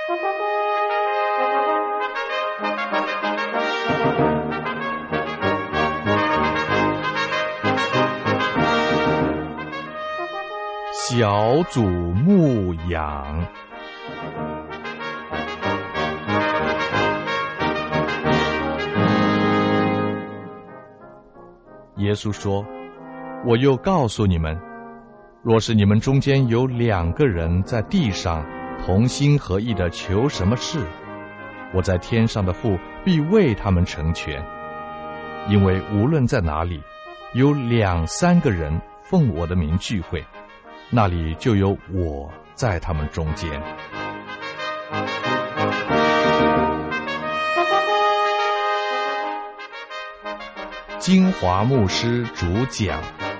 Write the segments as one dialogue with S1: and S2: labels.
S1: 小组牧养。耶稣说，我又告诉你们，若是你们中间有2个人在地上同心合意的求什么事，我在天上的父必为他们成全。因为无论在哪里有2、3个人奉我的名聚会，那里就有我在他们中间。金华牧师主讲。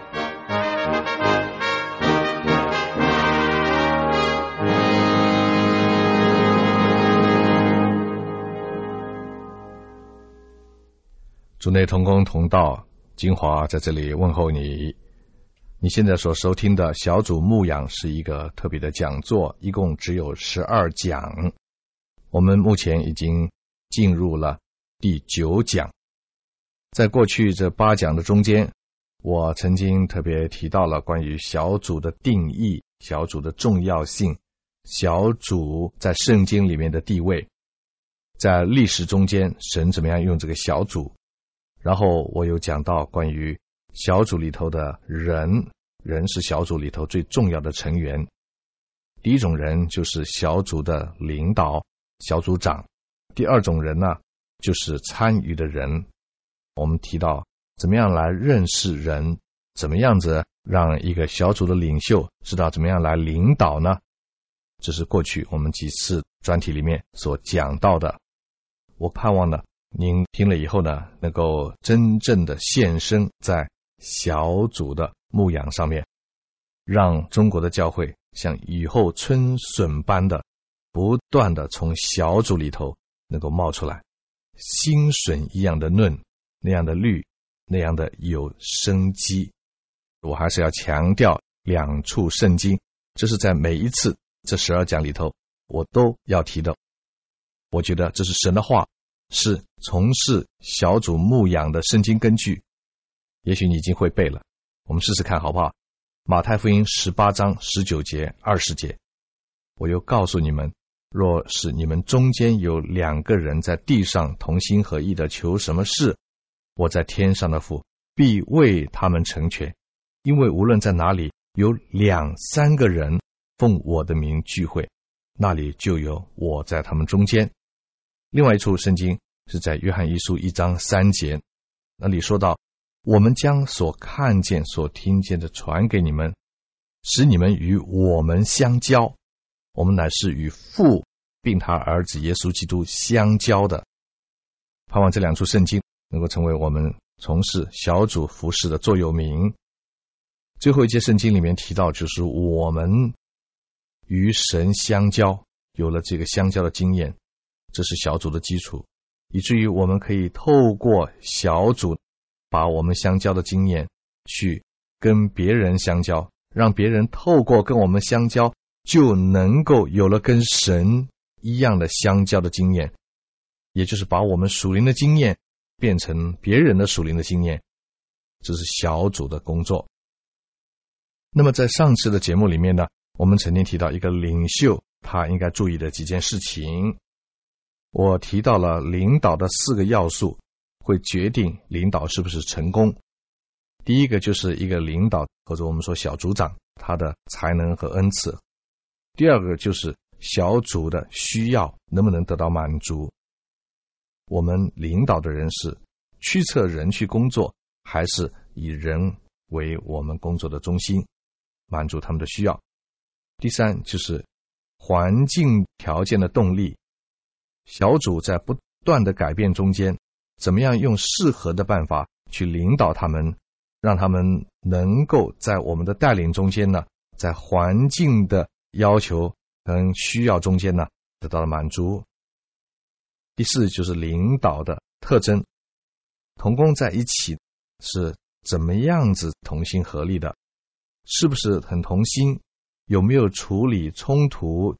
S1: 主内同工同道，金华在这里问候你。你现在所收听的小组牧养是一个特别的讲座，一共只有12讲。我们目前已经进入了第9讲。在过去这8讲的中间，我曾经特别提到了关于小组的定义、小组的重要性、小组在圣经里面的地位，在历史中间神怎么样用这个小组。然后我有讲到关于小组里头的人是小组里头最重要的成员。第一种人就是小组的领导，小组长。第二种人呢，就是参与的人。我们提到怎么样来认识人，怎么样子让一个小组的领袖知道怎么样来领导呢？这是过去我们几次专题里面所讲到的。我盼望呢，您听了以后呢，能够真正的献身在小组的牧养上面，让中国的教会像雨后春笋般的不断的从小组里头能够冒出来，新笋一样的嫩，那样的绿，那样的有生机。我还是要强调2处圣经，这是在每一次这12讲里头我都要提的。我觉得这是神的话，是从事小组牧养的圣经根据。也许你已经会背了，我们试试看好不好？马太福音18章19节20节，我又告诉你们，若是你们中间有2个人在地上同心合意的求什么事，我在天上的父必为他们成全。因为无论在哪里有2、3个人奉我的名聚会，那里就有我在他们中间。另外一处圣经是在约翰一书1章3节，那里说到，我们将所看见所听见的传给你们，使你们与我们相交，我们乃是与父并他儿子耶稣基督相交的。盼望这2处圣经能够成为我们从事小组服事的座右铭。最后一节圣经里面提到，就是我们与神相交，有了这个相交的经验，这是小组的基础，以至于我们可以透过小组把我们相交的经验去跟别人相交，让别人透过跟我们相交，就能够有了跟神一样的相交的经验，也就是把我们属灵的经验变成别人的属灵的经验。这是小组的工作。那么在上次的节目里面呢，我们曾经提到一个领袖他应该注意的几件事情。我提到了领导的4个要素，会决定领导是不是成功。第一个就是一个领导，或者我们说小组长，他的才能和恩赐。第二个就是小组的需要能不能得到满足。我们领导的人是驱策人去工作，还是以人为我们工作的中心，满足他们的需要。第三就是环境条件的动力，小组在不断的改变中间，怎么样用适合的办法去领导他们，让他们能够在我们的带领中间呢，在环境的要求跟需要中间呢得到了满足。第四就是领导的特征，同工在一起是怎么样子同心合力的，是不是很同心，有没有处理冲突，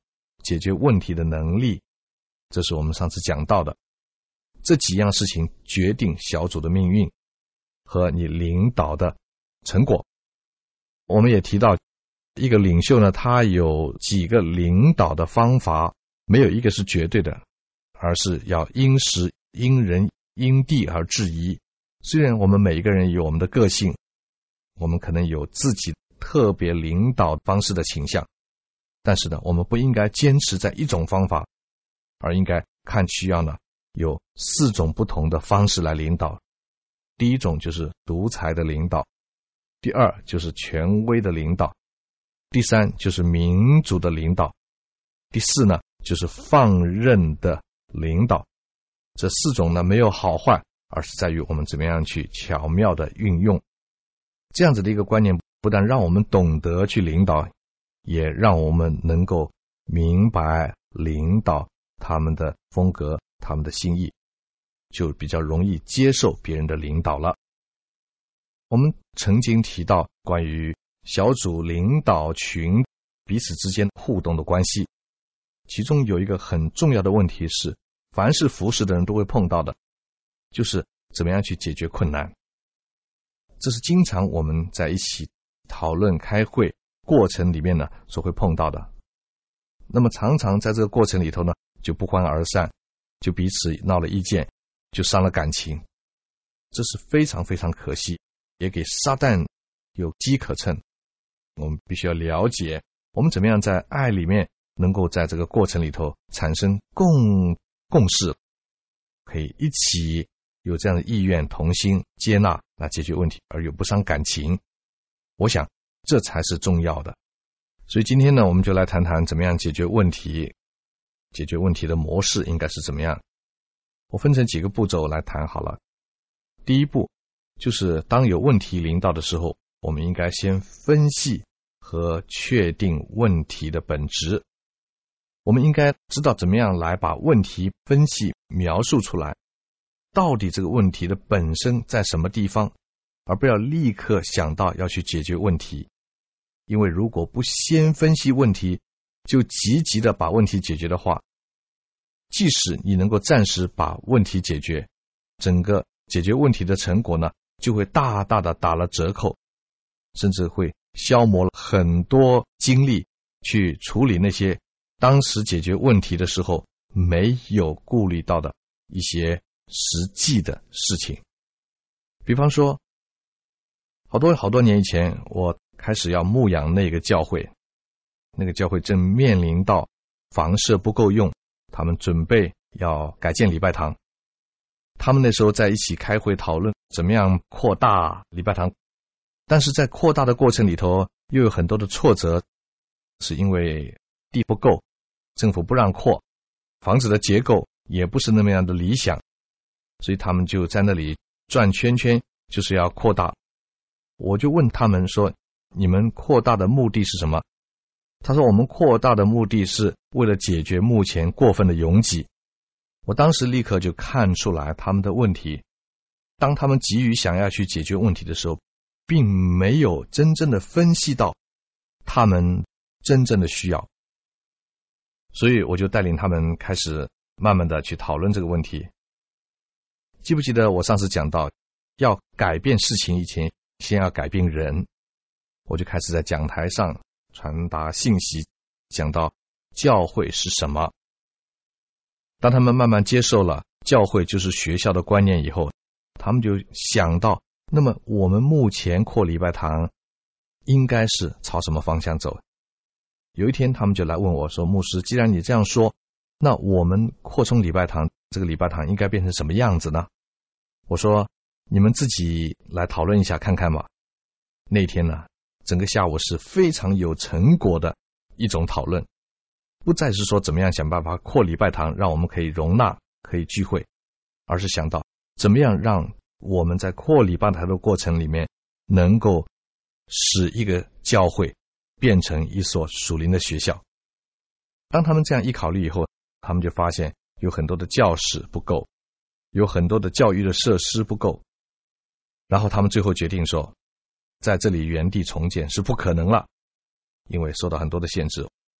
S1: 解决问题的能力，这是我们上次讲到的。这几样事情决定小组的命运和你领导的成果。我们也提到，一个领袖呢，他有几个领导的方法，没有一个是绝对的，而是要因时因人因地而制宜。虽然我们每一个人有我们的个性，我们可能有自己特别领导方式的倾向，但是呢，我们不应该坚持在一种方法，而应该看需要呢有4种不同的方式来领导。第一种就是独裁的领导，第二就是权威的领导，第三就是民主的领导，第四呢就是放任的领导。这4种呢没有好坏，而是在于我们怎么样去巧妙的运用。这样子的一个观念，不但让我们懂得去领导，也让我们能够明白领导他们的风格，他们的心意，就比较容易接受别人的领导了。我们曾经提到关于小组领导群彼此之间互动的关系，其中有一个很重要的问题是，凡是服侍的人都会碰到的，就是怎么样去解决困难。这是经常我们在一起讨论开会过程里面呢所会碰到的。那么常常在这个过程里头呢，就不欢而散，就彼此闹了意见，就伤了感情。这是非常非常可惜，也给撒旦有机可乘。我们必须要了解，我们怎么样在爱里面能够在这个过程里头产生共识，可以一起有这样的意愿，同心接纳来解决问题，而又不伤感情。我想这才是重要的。所以今天呢，我们就来谈谈怎么样解决问题，解决问题的模式应该是怎么样。我分成几个步骤来谈好了。第一步就是当有问题临到的时候，我们应该先分析和确定问题的本质。我们应该知道怎么样来把问题分析描述出来，到底这个问题的本身在什么地方，而不要立刻想到要去解决问题。因为如果不先分析问题，就急的把问题解决的话，即使你能够暂时把问题解决，整个解决问题的成果呢，就会大大的打了折扣，甚至会消磨了很多精力去处理那些当时解决问题的时候没有顾虑到的一些实际的事情。比方说，好多年以前，我开始要牧养那个教会，那个教会正面临到房舍不够用，他们准备要改建礼拜堂。他们那时候在一起开会讨论怎么样扩大礼拜堂，但是在扩大的过程里头又有很多的挫折，是因为地不够，政府不让扩，房子的结构也不是那么样的理想，所以他们就在那里转圈圈，就是要扩大。我就问他们说，你们扩大的目的是什么？他说，我们扩大的目的是为了解决目前过分的拥挤。我当时立刻就看出来他们的问题，当他们急于想要去解决问题的时候，并没有真正的分析到他们真正的需要。所以我就带领他们开始慢慢的去讨论这个问题。记不记得我上次讲到，要改变事情以前，先要改变人。我就开始在讲台上传达信息，讲到教会是什么。当他们慢慢接受了教会就是学校的观念以后，他们就想到，那么我们目前扩礼拜堂应该是朝什么方向走。有一天他们就来问我说，牧师，既然你这样说，那我们扩充礼拜堂，这个礼拜堂应该变成什么样子呢？我说，你们自己来讨论一下看看吧。那天呢，整个下午是非常有成果的一种讨论，不再是说怎么样想办法扩礼拜堂，让我们可以容纳，可以聚会，而是想到怎么样让我们在扩礼拜堂的过程里面，能够使一个教会变成一所属灵的学校。当他们这样一考虑以后，他们就发现有很多的教室不够，有很多的教育的设施不够，然后他们最后决定说，在这里原地重建是不可能了，因为受到很多的限制。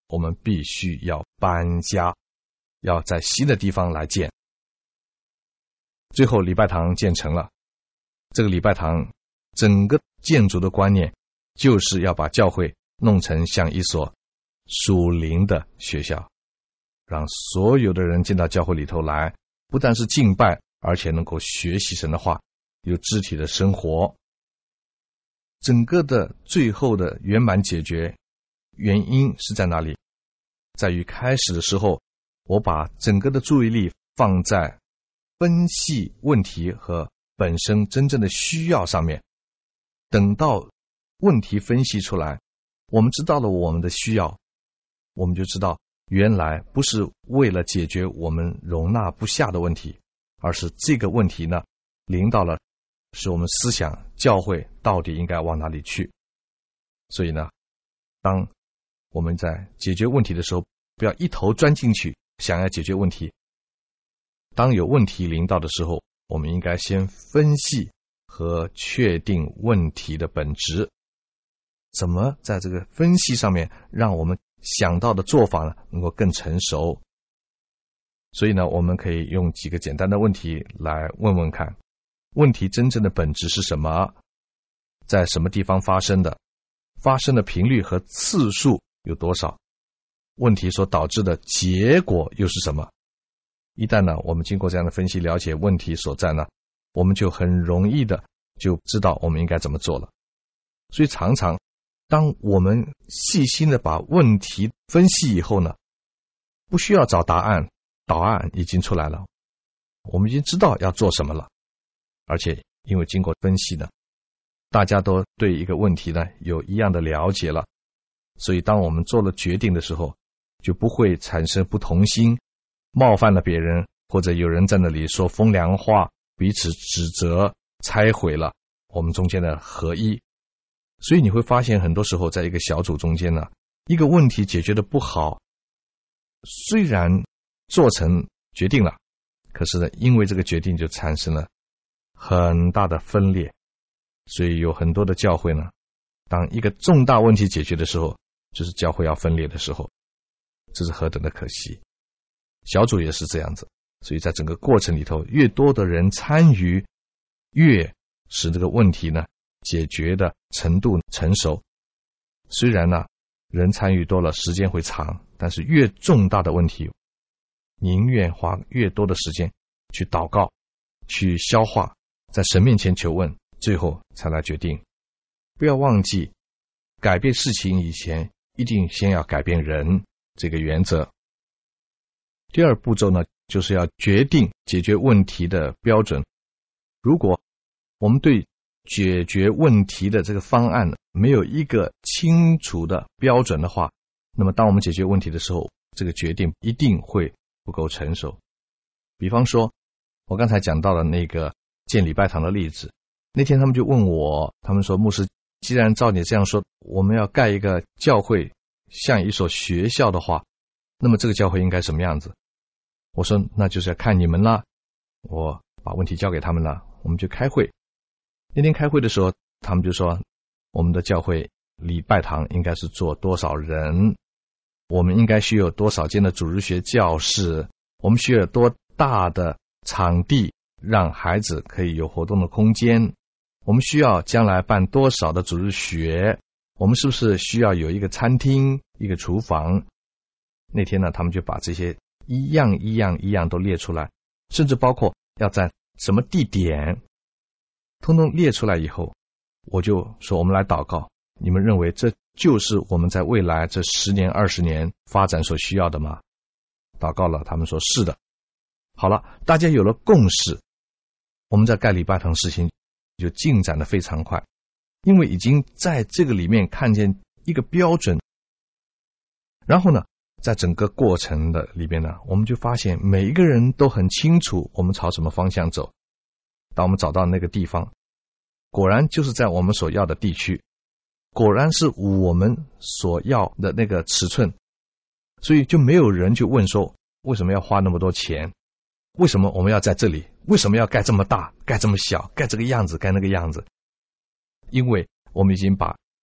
S1: 我们必须要搬家，要在新的地方来建。最后礼拜堂建成了，这个礼拜堂整个建筑的观念就是要把教会弄成像一所属灵的学校，让所有的人进到教会里头来，不但是敬拜，而且能够学习神的话，有肢体的生活。整个的最后的圆满解决原因是在哪里？在于开始的时候，我把整个的注意力放在分析问题和本身真正的需要上面。等到问题分析出来，我们知道了我们的需要，我们就知道原来不是为了解决我们容纳不下的问题，而是这个问题呢，临到了是我们思想教会到底应该往哪里去。所以呢，当我们在解决问题的时候，不要一头钻进去想要解决问题。当有问题临到的时候，我们应该先分析和确定问题的本质，怎么在这个分析上面让我们想到的做法呢能够更成熟。所以呢，我们可以用几个简单的问题来问问看，问题真正的本质是什么，在什么地方发生的，发生的频率和次数有多少，问题所导致的结果又是什么。一旦呢，我们经过这样的分析，了解问题所在呢，我们就很容易的就知道我们应该怎么做了。所以常常当我们细心的把问题分析以后呢，不需要找答案，答案已经出来了，我们已经知道要做什么了。而且因为经过分析呢，大家都对一个问题呢有一样的了解了，所以当我们做了决定的时候，就不会产生不同心，冒犯了别人，或者有人在那里说风凉话，彼此指责，拆毁了我们中间的合一。所以你会发现很多时候在一个小组中间呢，一个问题解决的不好，虽然做成决定了，可是呢，因为这个决定就产生了很大的分裂。所以有很多的教会呢，当一个重大问题解决的时候，就是教会要分裂的时候，这是何等的可惜。小组也是这样子，所以在整个过程里头，越多的人参与，越使这个问题呢解决的程度成熟。虽然呢人参与多了，时间会长，但是越重大的问题，宁愿花越多的时间去祷告，去消化，在神面前求问，最后才来决定。不要忘记，改变事情以前，一定先要改变人这个原则。第二步骤呢，就是要决定解决问题的标准。如果我们对解决问题的这个方案没有一个清楚的标准的话，那么当我们解决问题的时候，这个决定一定会不够成熟。比方说我刚才讲到了那个建礼拜堂的例子，那天他们就问我，他们说，牧师，既然照你这样说，我们要盖一个教会像一所学校的话，那么这个教会应该什么样子？我说那就是要看你们啦。我把问题交给他们了，我们就开会。那天开会的时候，他们就说，我们的教会礼拜堂应该是坐多少人，我们应该需要多少间的主日学教室，我们需要多大的场地让孩子可以有活动的空间，我们需要将来办多少的主日学，我们是不是需要有一个餐厅，一个厨房。那天呢，他们就把这些一样都列出来，甚至包括要在什么地点，通通列出来以后，我就说，我们来祷告，你们认为这就是我们在未来这10年20年发展所需要的吗？祷告了，他们说是的。好了，大家有了共识，我们在盖礼拜堂事情就进展得非常快，因为已经在这个里面看见一个标准。然后呢，在整个过程的里面呢，我们就发现每一个人都很清楚我们朝什么方向走。当我们找到那个地方，果然就是在我们所要的地区，果然是我们所要的那个尺寸，所以就没有人就问说，为什么要花那么多钱？为什么我们要在这里？为什么要盖这么大，盖这么小，盖这个样子，盖那个样子？因为我们已经把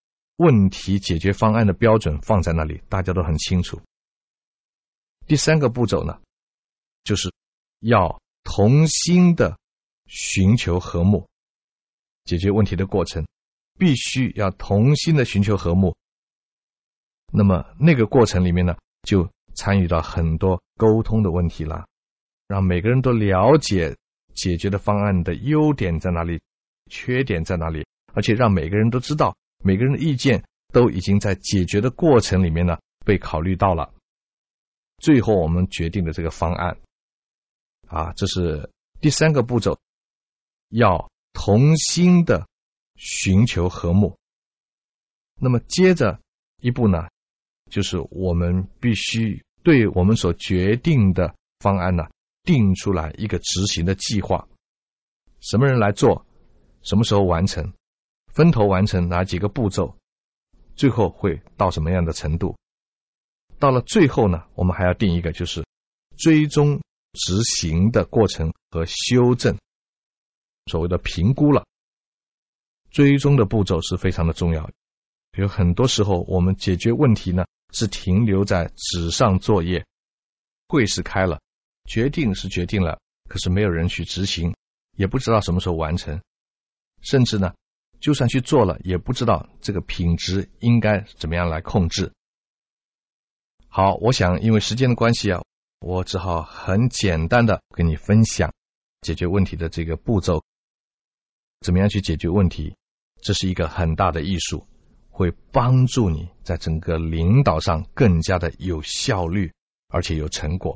S1: 问题解决方案的标准放在那里，大家都很清楚。第三个步骤呢，就是要同心的寻求和睦。解决问题的过程必须要同心的寻求和睦。那么那个过程里面呢，就参与到很多沟通的问题啦，让每个人都了解解决的方案的优点在哪里，缺点在哪里，而且让每个人都知道每个人的意见都已经在解决的过程里面呢被考虑到了。最后我们决定的这个方案这是第三个步骤，要同心的寻求和睦。那么接着一步呢，就是我们必须对我们所决定的方案呢定出来一个执行的计划，什么人来做，什么时候完成，分头完成哪几个步骤，最后会到什么样的程度。到了最后呢，我们还要定一个就是追踪执行的过程和修正，所谓的评估了。追踪的步骤是非常的重要，有很多时候我们解决问题呢是停留在纸上作业，会是开了，决定是决定了，可是没有人去执行，也不知道什么时候完成，甚至呢就算去做了也不知道这个品质应该怎么样来控制。好，我想因为时间的关系我只好很简单的跟你分享解决问题的这个步骤。怎么样去解决问题，这是一个很大的艺术，会帮助你在整个领导上更加的有效率，而且有成果。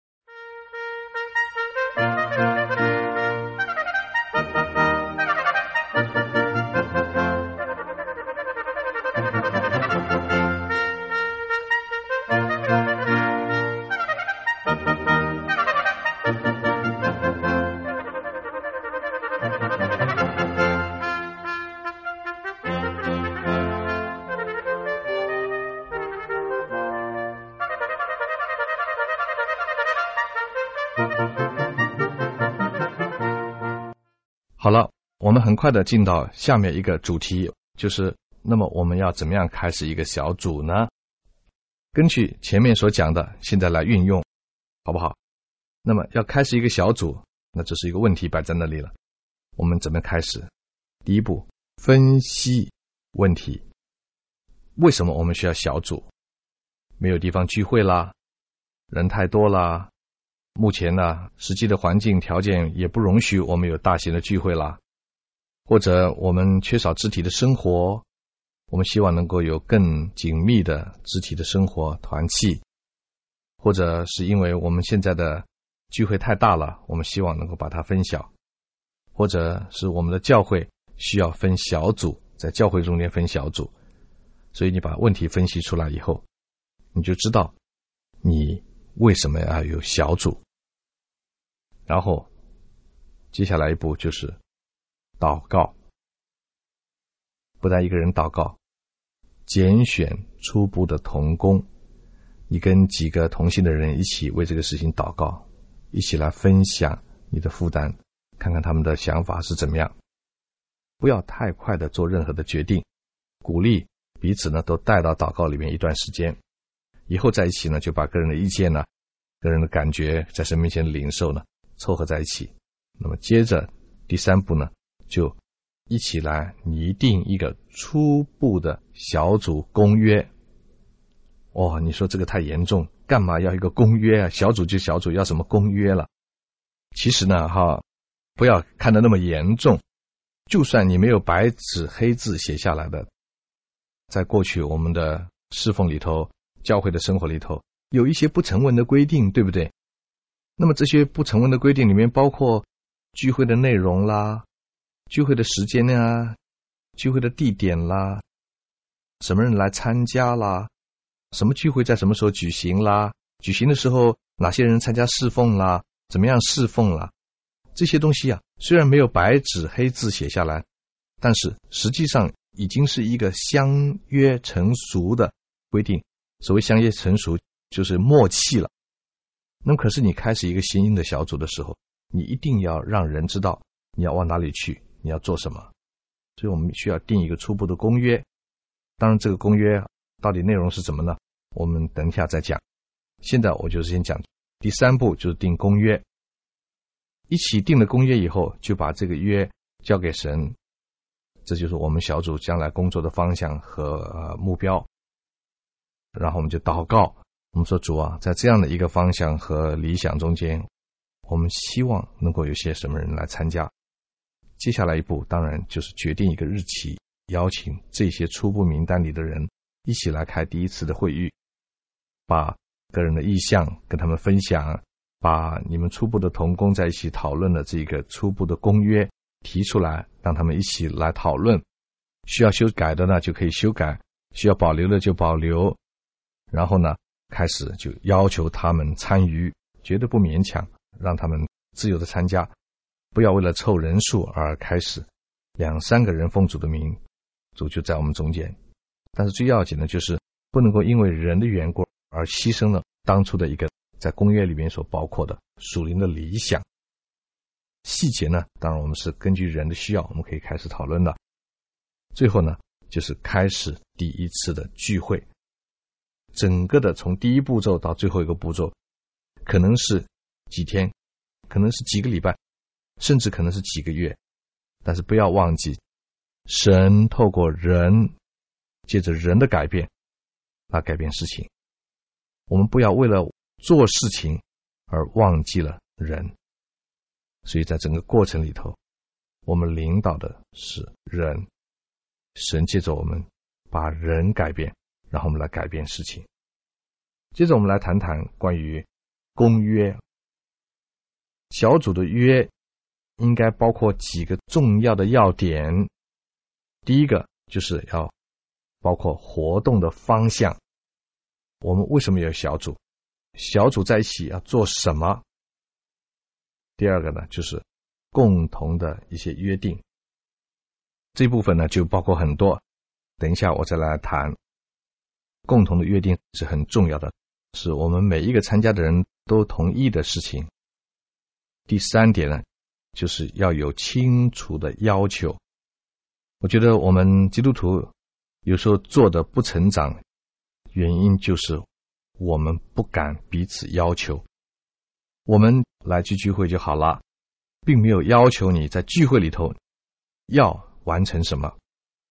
S1: 好了，我们很快的进到下面一个主题，就是那么我们要怎么样开始一个小组呢？根据前面所讲的，现在来运用，好不好？那么要开始一个小组，那这是一个问题摆在那里了。我们怎么开始？第一步，分析问题。为什么我们需要小组？没有地方聚会啦，人太多啦，目前呢，实际的环境条件也不容许我们有大型的聚会啦，或者我们缺少肢体的生活，我们希望能够有更紧密的肢体的生活团契，或者是因为我们现在的聚会太大了，我们希望能够把它分小，或者是我们的教会需要分小组，在教会中间分小组。所以你把问题分析出来以后，你就知道你为什么要有小组。然后接下来一步就是祷告，不但一个人祷告，拣选初步的同工，你跟几个同性的人一起为这个事情祷告，一起来分享你的负担，看看他们的想法是怎么样。不要太快的做任何的决定，鼓励彼此呢都带到祷告里面一段时间，以后在一起呢就把个人的意见呢、个人的感觉在神面前的领受呢凑合在一起。那么接着第三步呢，就一起来拟定一个初步的小组公约。你说这个太严重，干嘛要一个公约啊？小组就小组，要什么公约了？其实呢不要看得那么严重，就算你没有白纸黑字写下来的，在过去我们的侍奉里头，教会的生活里头，有一些不成文的规定，对不对？那么这些不成文的规定里面包括聚会的内容啦，聚会的时间啊，聚会的地点啦，什么人来参加啦，什么聚会在什么时候举行啦，举行的时候哪些人参加侍奉啦，怎么样侍奉啦，这些东西虽然没有白纸黑字写下来，但是实际上已经是一个相约成熟的规定。所谓相约成熟，就是默契了。那么可是你开始一个新兴的小组的时候，你一定要让人知道你要往哪里去，你要做什么。所以我们需要定一个初步的公约， 当然这个公约到底内容是什么呢？我们等一下再讲。现在我就先讲第3步，就是定公约。一起定了公约以后，就把这个约交给神，这就是我们小组将来工作的方向和目标。然后我们就祷告，我们说主啊，在这样的一个方向和理想中间，我们希望能够有些什么人来参加。接下来一步当然就是决定一个日期，邀请这些初步名单里的人一起来开第一次的会议，把个人的意向跟他们分享，把你们初步的同工在一起讨论的这个初步的公约提出来，让他们一起来讨论。需要修改的呢就可以修改，需要保留的就保留。然后呢，开始就要求他们参与，绝对不勉强，让他们自由的参加，不要为了凑人数而开始。2-3个人奉主的名，主就在我们中间。但是最要紧的就是不能够因为人的缘故而牺牲了当初的一个在公约里面所包括的属灵的理想。细节呢，当然我们是根据人的需要，我们可以开始讨论的。最后呢，就是开始第一次的聚会。整个的从第一步骤到最后一个步骤，可能是几天，可能是几个礼拜，甚至可能是几个月。但是不要忘记，神透过人，借着人的改变来改变事情。我们不要为了做事情而忘记了人。所以在整个过程里头，我们领导的是人，神借着我们把人改变，然后我们来改变事情。接着我们来谈谈关于公约。小组的约应该包括几个重要的要点。第一个就是要包括活动的方向。我们为什么有小组？小组在一起要做什么？第二个呢，就是共同的一些约定。这部分呢就包括很多，等一下我再来谈。共同的约定是很重要的，是我们每一个参加的人都同意的事情。第3点呢，就是要有清楚的要求。我觉得我们基督徒有时候做的不成长，原因就是我们不敢彼此要求。我们来去聚会就好了，并没有要求你在聚会里头要完成什么。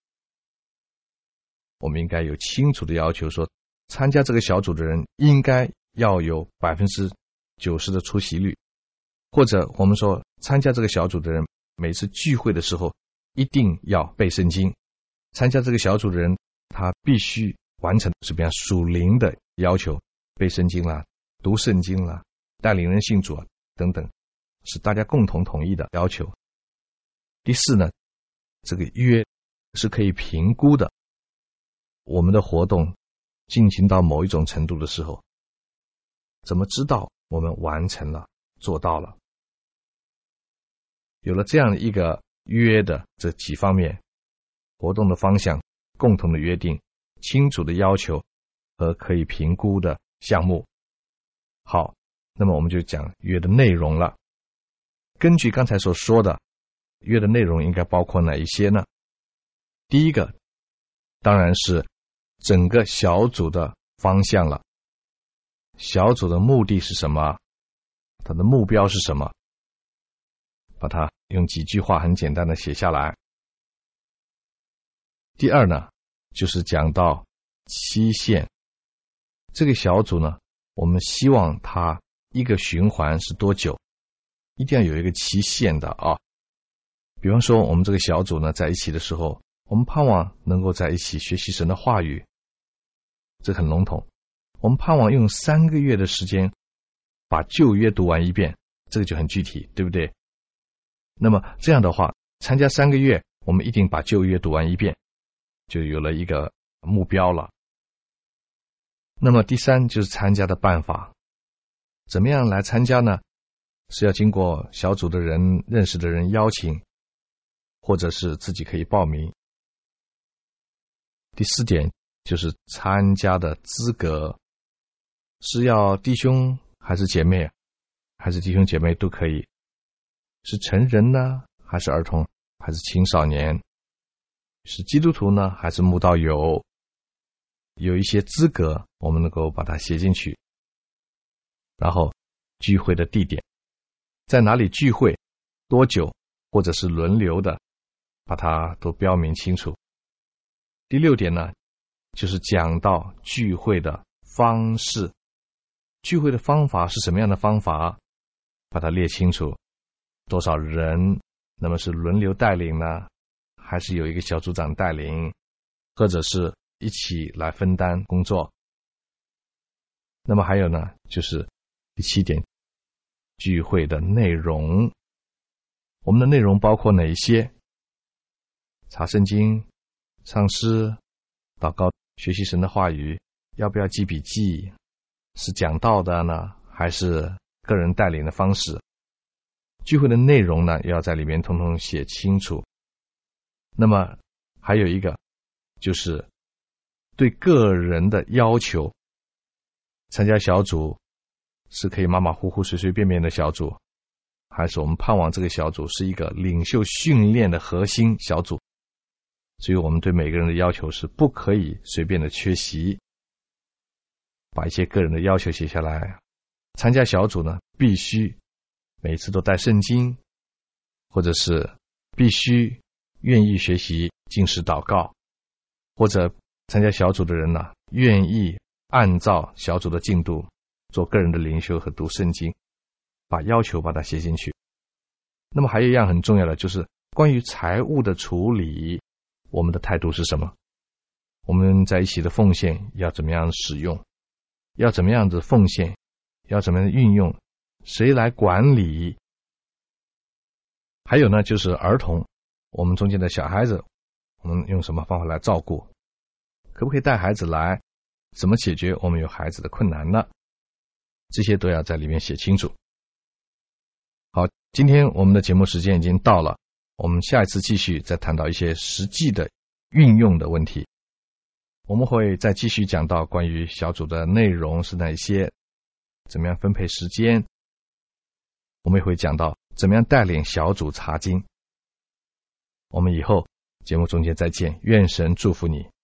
S1: 我们应该有清楚的要求，说参加这个小组的人应该要有90%的出席率，或者我们说参加这个小组的人每次聚会的时候一定要背圣经。参加这个小组的人他必须完成什么样属灵的要求，背圣经啦，读圣经啦，带领人信主啊等等，是大家共同同意的要求。第4呢，这个约是可以评估的。我们的活动进行到某一种程度的时候，怎么知道我们完成了，做到了？有了这样的一个约的这几方面，活动的方向、共同的约定、清楚的要求和可以评估的项目。好，那么我们就讲约的内容了。根据刚才所说的，约的内容应该包括哪一些呢？第一个当然是整个小组的方向了。小组的目的是什么？它的目标是什么？把它用几句话很简单的写下来。第2呢，就是讲到期限。这个小组呢，我们希望它一个循环是多久，一定要有一个期限的啊。比方说我们这个小组呢在一起的时候，我们盼望能够在一起学习神的话语，这很笼统。我们盼望用3个月的时间把旧约读完一遍，这个就很具体，对不对？那么这样的话，参加3个月，我们一定把旧约读完一遍，就有了一个目标了。那么第3就是参加的办法。怎么样来参加呢？是要经过小组的人、认识的人邀请，或者是自己可以报名。第4点就是参加的资格，是要弟兄还是姐妹，还是弟兄姐妹都可以，是成人呢，还是儿童，还是青少年，是基督徒呢，还是慕道友， 有一些资格，我们能够把它写进去。然后聚会的地点，在哪里聚会，多久，或者是轮流的，把它都标明清楚。第6点呢，就是讲到聚会的方式，聚会的方法是什么样的方法，把它列清楚。多少人，那么是轮流带领呢，还是有一个小组长带领，或者是一起来分担工作。那么还有呢，就是第7点，聚会的内容。我们的内容包括哪一些？查圣经、唱诗、祷告、学习神的话语，要不要记笔记？是讲道的呢，还是个人带领的方式？聚会的内容呢，要在里面统统写清楚。那么还有一个，就是对个人的要求。参加小组是可以马马虎虎、随随便便的小组，还是我们盼望这个小组是一个领袖训练的核心小组？所以我们对每个人的要求是不可以随便的缺席，把一些个人的要求写下来。参加小组呢，必须每次都带圣经，或者是必须愿意学习禁食祷告，或者参加小组的人呢，愿意按照小组的进度做个人的灵修和读圣经，把要求把它写进去。那么还有一样很重要的，就是关于财务的处理，我们的态度是什么？我们在一起的奉献要怎么样使用？要怎么样子奉献？要怎么样运用？谁来管理？还有呢，就是儿童，我们中间的小孩子，我们用什么方法来照顾？可不可以带孩子来？怎么解决我们有孩子的困难呢？这些都要在里面写清楚。好，今天我们的节目时间已经到了，我们下一次继续再谈到一些实际的运用的问题。我们会再继续讲到关于小组的内容是哪些，怎么样分配时间，我们也会讲到怎么样带领小组查经。我们以后节目中间再见，愿神祝福你。